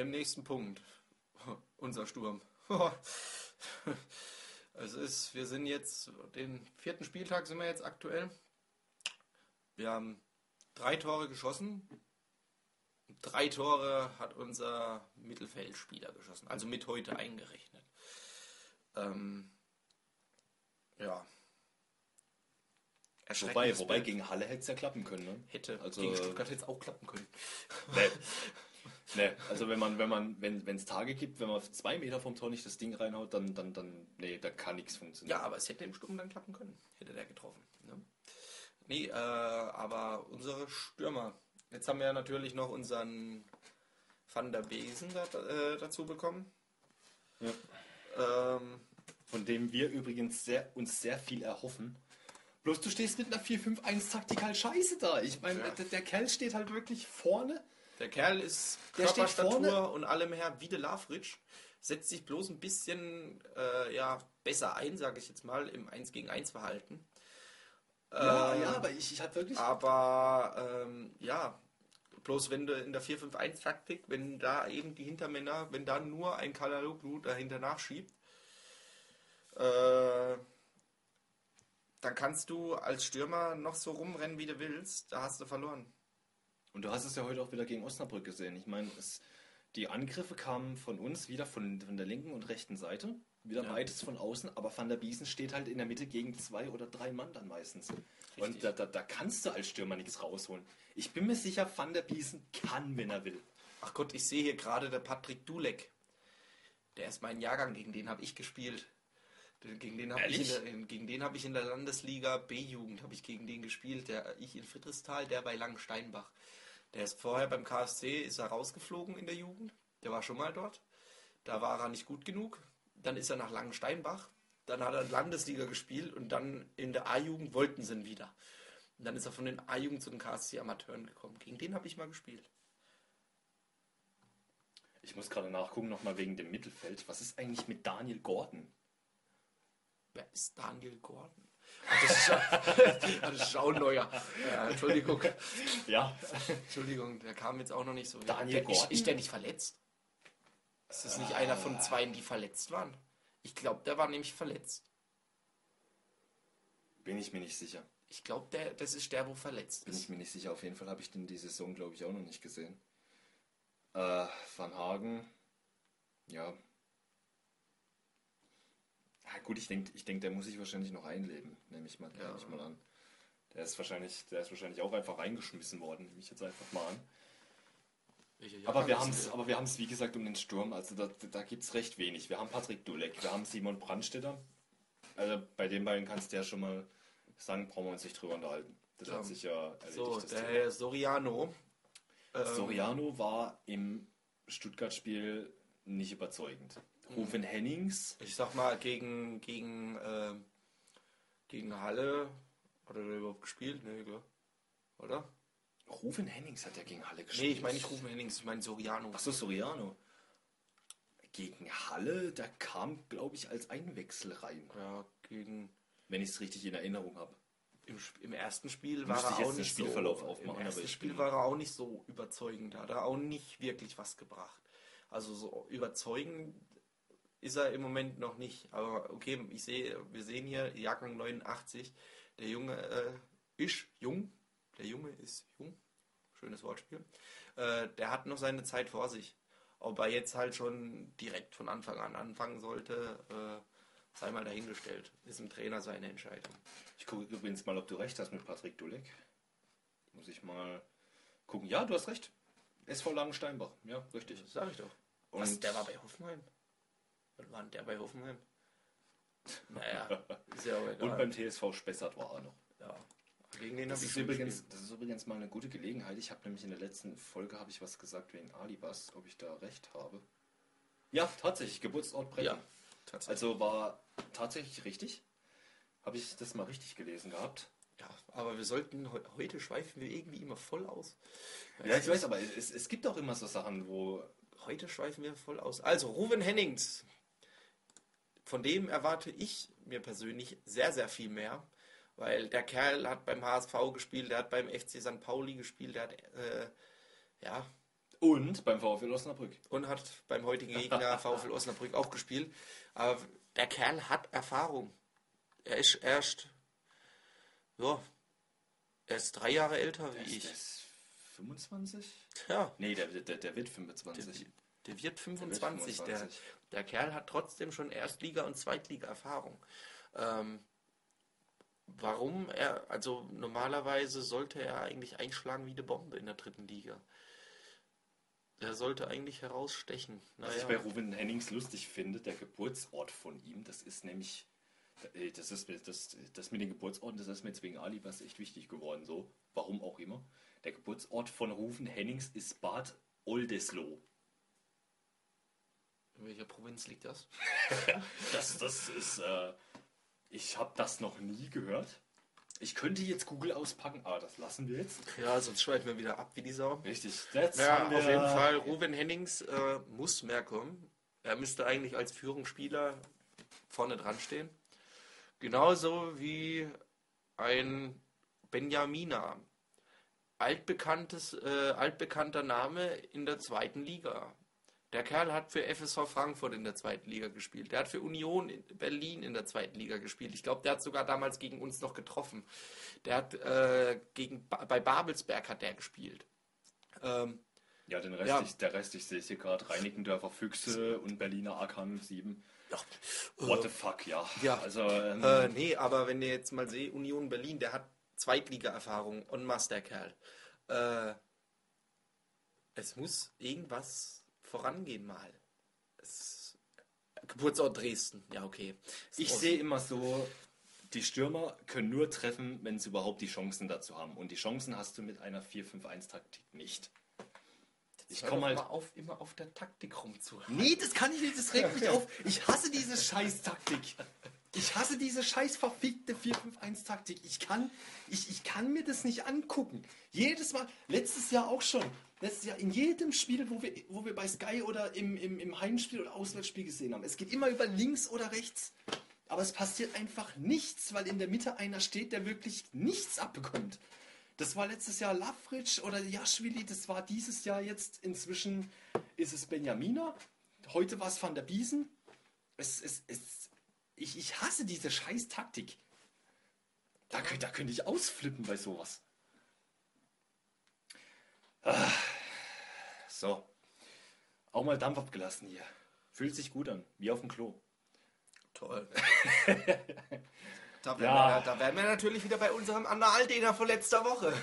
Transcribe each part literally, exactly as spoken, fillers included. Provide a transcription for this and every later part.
dem nächsten Punkt. Unser Sturm. Es ist, wir sind jetzt, den vierten Spieltag sind wir jetzt aktuell. Wir haben drei Tore geschossen. Drei Tore hat unser Mittelfeldspieler geschossen, also mit heute eingerechnet. Ähm, ja. Wobei, wobei gegen Halle hätte es ja klappen können, ne? Hätte. Also, gegen Stuttgart hätte es auch klappen können. Nee. Nee, also wenn man, wenn man, wenn es Tage gibt, wenn man zwei Meter vom Tor nicht das Ding reinhaut, dann, dann, dann, nee, da kann nichts funktionieren. Ja, aber es hätte im Sturm dann klappen können. Hätte der getroffen. Ne? Nee, äh, aber unsere Stürmer. Jetzt haben wir ja natürlich noch unseren Van der Besen da, äh, dazu bekommen. Ja. Ähm, Von dem wir übrigens sehr, uns sehr viel erhoffen. Bloß du stehst mit einer vier fünf eins Taktik halt scheiße da. Ich meine, ja. der, der Kerl steht halt wirklich vorne. Der Kerl ist der Körperstatur und allem her wie der Lavric. Setzt sich bloß ein bisschen äh, ja, besser ein, sage ich jetzt mal, im eins gegen eins Verhalten. Ja, ähm, ja, aber ich, ich habe wirklich... Aber, ähm, ja, bloß wenn du in der vier fünf eins Taktik, wenn da eben die Hintermänner, wenn da nur ein Çalhanoğlu dahinter nachschiebt, äh, dann kannst du als Stürmer noch so rumrennen, wie du willst, da hast du verloren. Und du hast es ja heute auch wieder gegen Osnabrück gesehen. Ich meine, es, die Angriffe kamen von uns wieder von, von der linken und rechten Seite. Wieder ja. beides von außen, aber Van der Biesen steht halt in der Mitte gegen zwei oder drei Mann dann meistens. Richtig. Und da, da, da kannst du als Stürmer nichts rausholen. Ich bin mir sicher, Van der Biesen kann, wenn er will. Ach Gott, ich sehe hier gerade der Patrick Dulek. Der ist mein Jahrgang, gegen den habe ich gespielt. Gegen den habe ich, hab ich in der Landesliga B-Jugend habe ich gegen den gespielt. Der, ich in Friedrichsthal, der bei Langensteinbach. Der ist vorher beim K S C, ist er rausgeflogen in der Jugend. Der war schon mal dort. Da war er nicht gut genug. Dann ist er nach Langensteinbach. Dann hat er Landesliga gespielt und dann in der A-Jugend wollten sie ihn wieder. Und dann ist er von den A-Jugend zu den K S C-Amateuren gekommen. Gegen den habe ich mal gespielt. Ich muss gerade nachgucken, nochmal wegen dem Mittelfeld. Was ist eigentlich mit Daniel Gordon? Wer ist Daniel Gordon? Das ist, das ist auch ein neuer. Ja, Entschuldigung. Ja. Entschuldigung, der kam jetzt auch noch nicht so. Daniel der, Gordon? Ist, ist der nicht verletzt? Ist das nicht einer von zwei, die verletzt waren? Ich glaube, der war nämlich verletzt. Bin ich mir nicht sicher. Ich glaube, der, das ist der, wo verletzt Bin ist. ich mir nicht sicher. Auf jeden Fall habe ich den die Saison, glaube ich, auch noch nicht gesehen. Äh, Van Hagen, ja. Ja, gut, ich denke, ich denk, der muss sich wahrscheinlich noch einleben, nehme ich mal, ja. nehm ich mal an. Der ist, wahrscheinlich, der ist wahrscheinlich auch einfach reingeschmissen worden, nehme ich jetzt einfach mal an. Aber wir, aber wir haben es, wie gesagt, um den Sturm, also da, da gibt es recht wenig. Wir haben Patrick Dulek, wir haben Simon Brandstätter. Also bei den beiden kannst du ja schon mal sagen, brauchen wir uns nicht drüber unterhalten. Das ja. hat sich ja erledigt. So, der Herr Soriano. Ähm, Soriano war im Stuttgart-Spiel nicht überzeugend. Ruven Hennings. Ich sag mal, gegen, gegen, äh, gegen Halle hat er überhaupt gespielt? Nee, klar. Oder? Ruven Hennings hat ja gegen Halle gespielt. Nee, ich meine nicht Ruven Hennings, ich meine Soriano. Achso, Soriano. Gegen Halle, da kam, glaube ich, als Einwechsel rein. Ja, gegen... Wenn ich es richtig in Erinnerung habe. Im, im ersten Spiel war er auch nicht Spielverlauf so... Aufmachen, Im ersten Spiel war er auch nicht so überzeugend. Da hat er auch nicht wirklich was gebracht. Also so überzeugend ist er im Moment noch nicht. Aber okay, ich sehe, wir sehen hier Jahrgang neunundachtzig. Der Junge äh, ist jung. Der Junge ist jung. Schönes Wortspiel. Äh, der hat noch seine Zeit vor sich. Ob er jetzt halt schon direkt von Anfang an anfangen sollte, äh, sei mal dahingestellt. Ist im Trainer seine Entscheidung. Ich gucke übrigens mal, ob du recht hast mit Patrick Dulek. Muss ich mal gucken. Ja, du hast recht. S V Langensteinbach. Ja, richtig. Das sag ich doch. Und was, der war bei Hoffenheim? Wann war der bei Hoffenheim? Naja, ist ja auch egal. Und beim T S V Spessart war er noch. Ja. Gegen den das, ist übrigens, das ist übrigens mal eine gute Gelegenheit. Ich habe nämlich in der letzten Folge habe ich was gesagt wegen Alibas, ob ich da recht habe. Ja, tatsächlich, Geburtsort Brechen. Ja, tatsächlich. Also war tatsächlich richtig. Habe ich das mal richtig gelesen gehabt. Ja, aber wir sollten, heute schweifen wir irgendwie immer voll aus. Ja, ich weiß, aber es, es gibt auch immer so Sachen, wo... Heute schweifen wir voll aus. Also, Ruven Hennings. Von dem erwarte ich mir persönlich sehr, sehr viel mehr. Weil der Kerl hat beim H S V gespielt, der hat beim F C Sankt Pauli gespielt, der hat, äh, ja... Und beim VfL Osnabrück. Und hat beim heutigen Gegner VfL Osnabrück auch gespielt. Aber der Kerl hat Erfahrung. Er ist erst, ja, er ist drei Jahre älter der wie ist, ich. Der ist fünfundzwanzig? Ja. Nee, der, der, der wird fünfundzwanzig. Der, der wird fünfundzwanzig. Der, wird fünfundzwanzig. Der, der Kerl hat trotzdem schon Erstliga- und Zweitliga-Erfahrung. Ähm, warum er, also normalerweise sollte er eigentlich einschlagen wie eine Bombe in der dritten Liga. Der sollte eigentlich herausstechen. Naja. Was ich bei Ruven Hennings lustig finde, der Geburtsort von ihm, das ist nämlich, das ist das, das mit den Geburtsorten, das ist mir jetzt wegen Ali was echt wichtig geworden, so, warum auch immer. Der Geburtsort von Ruven Hennings ist Bad Oldesloe. In welcher Provinz liegt das? das, das ist, äh, ich habe das noch nie gehört. Ich könnte jetzt Google auspacken, aber das lassen wir jetzt. Ja, sonst schweifen wir wieder ab wie die Sau. Richtig. That's ja, auf jeden Fall, Ruven Hennings äh, muss mehr kommen. Er müsste eigentlich als Führungsspieler vorne dran stehen. Genauso wie ein Benjamina. Altbekanntes, äh, altbekannter Name in der zweiten Liga. Der Kerl hat für F S V Frankfurt in der zweiten Liga gespielt. Der hat für Union in Berlin in der zweiten Liga gespielt. Ich glaube, der hat sogar damals gegen uns noch getroffen. Der hat äh, gegen bei Babelsberg hat der gespielt. Ähm, ja, den Rest ja. Ich, der Rest, ich sehe hier gerade, Reinickendorfer Füchse und Berliner A K null sieben. Ja. What äh, the fuck, ja. ja. Also, ähm, äh, nee, aber wenn ihr jetzt mal seht, Union Berlin, der hat Zweitliga-Erfahrung en masse, der Kerl. Äh, es muss irgendwas vorangehen mal. Es, Geburtsort Dresden, ja okay. Ich sehe immer so, die Stürmer können nur treffen, wenn sie überhaupt die Chancen dazu haben. Und die Chancen hast du mit einer vier fünf eins Taktik nicht. Ich komme halt mal auf, immer auf der Taktik rumzureiten. Nee, das kann ich nicht, das regt mich auf. Ich hasse diese Scheiß-Taktik. Ich hasse diese scheiß verfickte vier fünf eins Taktik. Ich kann, ich, ich kann mir das nicht angucken. Jedes Mal, letztes Jahr auch schon. Letztes Jahr in jedem Spiel, wo wir, wo wir bei Sky oder im, im, im Heimspiel oder Auswärtsspiel gesehen haben. Es geht immer über links oder rechts. Aber es passiert einfach nichts, weil in der Mitte einer steht, der wirklich nichts abbekommt. Das war letztes Jahr Lafritsch oder Jaschwili. Das war dieses Jahr jetzt. Inzwischen ist es Benjamina. Heute war es Van der Biesen. Es, es, es, ich, ich hasse diese scheiß Taktik. Da, da könnte ich ausflippen bei sowas. Ah, so. Auch mal Dampf abgelassen hier. Fühlt sich gut an. Wie auf dem Klo. Toll. Da wären, ja. wir, da wären wir natürlich wieder bei unserem Analdehner von letzter Woche.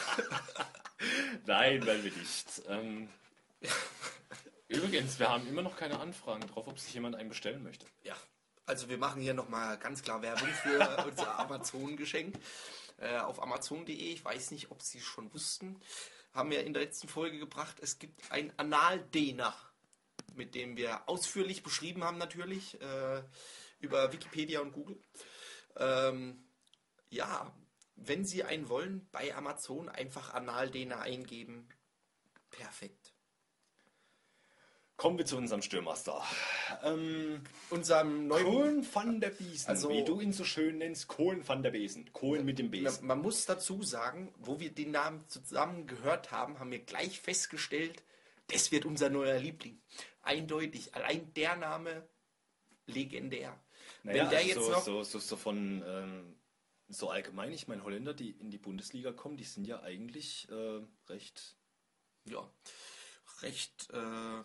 Nein, weil wir nicht. Ähm, übrigens, wir haben immer noch keine Anfragen drauf, ob sich jemand einen bestellen möchte. Ja, also wir machen hier nochmal ganz klar Werbung für unser Amazon-Geschenk. Äh, auf amazon punkt de, ich weiß nicht, ob Sie es schon wussten, haben wir in der letzten Folge gebracht, es gibt einen Analdehner, mit dem wir ausführlich beschrieben haben natürlich, äh, über Wikipedia und Google. Ähm, ja, wenn Sie einen wollen, bei Amazon einfach Analdehner eingeben. Perfekt. Kommen wir zu unserem Stürmerstar. Ähm, unserem neuen Kohlen van der Biesen, also, wie du ihn so schön nennst, Kohlen van der Besen. Kohlen mit dem Besen. Man, man muss dazu sagen, wo wir den Namen zusammen gehört haben, haben wir gleich festgestellt, das wird unser neuer Liebling. Eindeutig. Allein der Name legendär. Naja, Wenn der also jetzt so, noch so, so, so von ähm, so allgemein, ich meine Holländer, die in die Bundesliga kommen, die sind ja eigentlich äh, recht ja recht äh,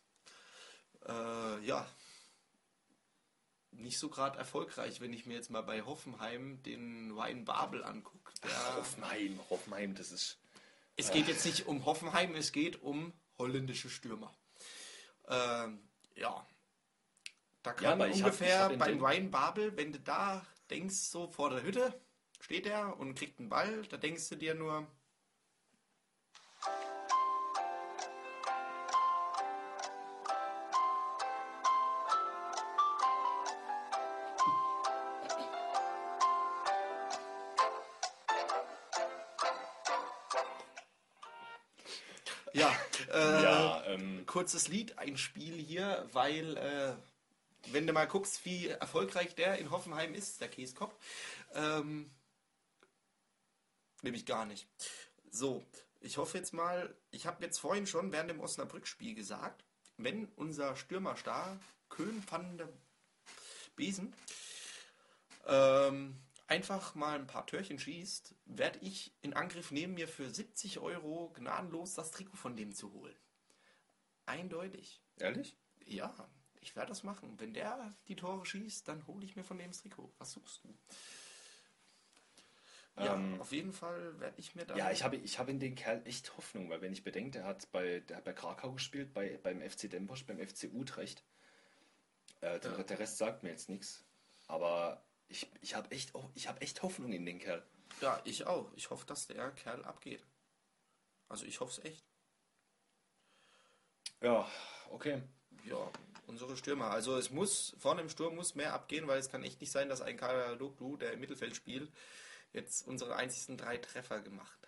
äh, ja nicht so gerade erfolgreich, wenn ich mir jetzt mal bei Hoffenheim den Ryan Babel angucke. Hoffenheim, Hoffenheim, das ist... Es äh, geht jetzt nicht um Hoffenheim, es geht um holländische Stürmer. Ähm, ja. Da kann ja, ungefähr hab, hab beim Ryan Babel, wenn du da denkst, so vor der Hütte steht er und kriegt einen Ball, da denkst du dir nur... Ja, äh, ja ähm, kurzes Lied, ein Spiel hier, weil... Äh, wenn du mal guckst, wie erfolgreich der in Hoffenheim ist, der Käskopf, ähm, nämlich gar nicht. So, Ich hoffe jetzt mal, ich habe jetzt vorhin schon während dem Osnabrück-Spiel gesagt, wenn unser Stürmerstar Köhn van der Besen ähm, einfach mal ein paar Törchen schießt, werde ich in Angriff nehmen, mir für siebzig Euro gnadenlos das Trikot von dem zu holen. Eindeutig. Ehrlich? Ja, ich werde das machen. Wenn der die Tore schießt, dann hole ich mir von dem das Trikot. Was suchst du? Ja, ähm, auf jeden Fall werde ich mir da... Ja, ich habe, ich habe in den Kerl echt Hoffnung, weil wenn ich bedenke, der hat bei, der hat bei Krakau gespielt, bei, beim F C Den Bosch, beim F C Utrecht. Äh, der, ja. der Rest sagt mir jetzt nichts. Aber ich, ich habe echt, ich hab echt Hoffnung in den Kerl. Ja, ich auch. Ich hoffe, dass der Kerl abgeht. Also ich hoffe es echt. Ja, okay. Ja, unsere Stürmer. Also es muss, vorne im Sturm muss mehr abgehen, weil es kann echt nicht sein, dass ein Kalaloglu, der im Mittelfeld spielt, jetzt unsere einzigsten drei Treffer gemacht